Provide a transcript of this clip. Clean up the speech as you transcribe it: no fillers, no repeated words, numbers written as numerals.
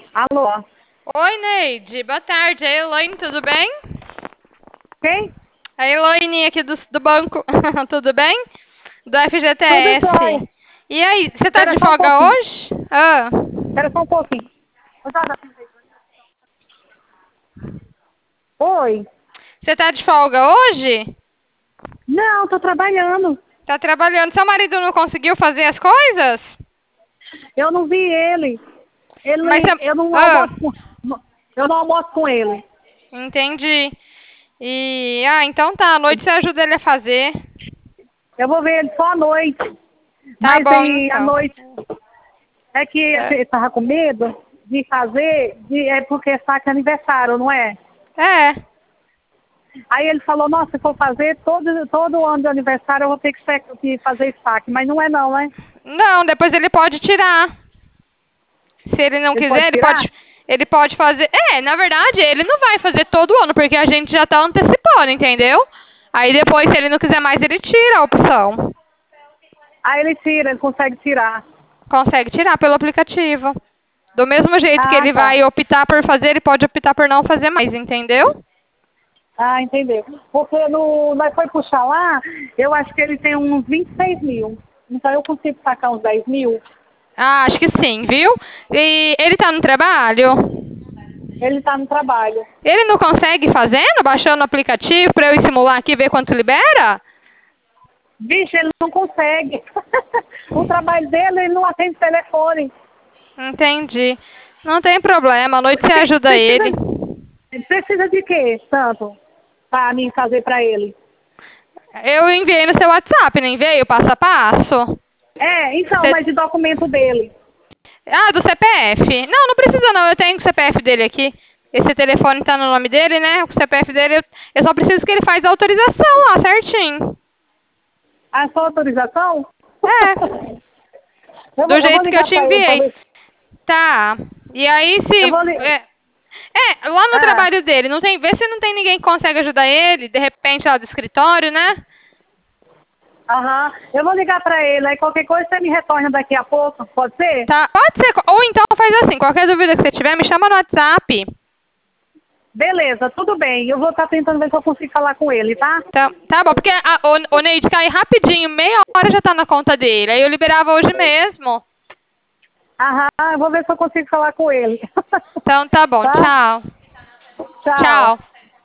Alô? Oi, Neide. Boa tarde. É a Elaine, tudo bem? Quem? A Elaine aqui do banco. Tudo bem? Do Tudo jóia. FGTS. E aí, você tá Espera de só um folga pouquinho. hoje? Ah. Espera só um pouquinho. Ô, Jada, oi? Você tá de folga hoje? Não, tô trabalhando. Tá trabalhando. Seu marido não conseguiu fazer as coisas? Eu não vi ele. Mas você... Eu não Ah, almoço com, eu não almoço com ele. entendi. Então tá. À noite você ajuda ele a fazer. Eu vou ver ele só à noite. Tá Mas bom, aí, à então. noite, é que É. ele tava com medo de fazer, é porque sabe que é aniversário, não é? É. Aí ele falou, nossa, se for fazer todo ano de aniversário eu vou ter que fazer saque. Mas não é não, né? Não, depois ele pode tirar. Se ele não Ele pode quiser, tirar? ele pode fazer. É, na verdade, ele não vai fazer todo ano, porque a gente já tá antecipando, entendeu? Aí depois, se ele não quiser mais, ele tira a opção. Aí ele tira, ele consegue tirar. Consegue tirar pelo aplicativo. Do mesmo jeito que Ah, ele tá. vai optar por fazer, ele pode optar por não fazer mais, entendeu? Ah, entendeu. Porque nós foi puxar lá, eu acho que ele tem uns 26 mil. Então eu consigo sacar uns 10 mil. Ah, acho que sim, viu? E ele tá no trabalho? Ele está no trabalho. Ele não consegue fazendo, baixando o aplicativo pra eu simular aqui e ver quanto libera? Vixe, ele não consegue. O trabalho dele, ele não atende telefone. Entendi. Não tem problema, à noite você ajuda ele. Precisa, precisa de quê, tanto? Para mim fazer para ele. Eu enviei no seu WhatsApp, não enviei o passo a passo? É, então, Cê- mas de documento dele. Ah, do CPF? Não, não precisa não, eu tenho o CPF dele aqui. Esse telefone tá no nome dele, né? O CPF dele, eu só preciso que ele faz a autorização lá, certinho. A sua autorização? É, do Eu vou jeito que eu ligar te para ele para enviei. ver. Tá. E aí Eu se... vou ligar. lá no Ah, trabalho dele, não tem, vê se não tem ninguém que consegue ajudar ele, de repente lá do escritório, né? aham. Eu vou ligar para ele. Aí qualquer coisa você me retorna daqui a pouco. Pode ser? Tá, pode ser, ou então faz assim, qualquer dúvida que você tiver, me chama no WhatsApp. Beleza, tudo bem. Eu vou estar tentando ver se eu consigo falar com ele, tá? Tá bom, porque o Neide cai rapidinho, meia hora já tá na conta dele. Aí eu liberava hoje mesmo. Aham, eu vou ver se eu consigo falar com ele. Então tá bom, Tá? tchau. Tchau. Tchau.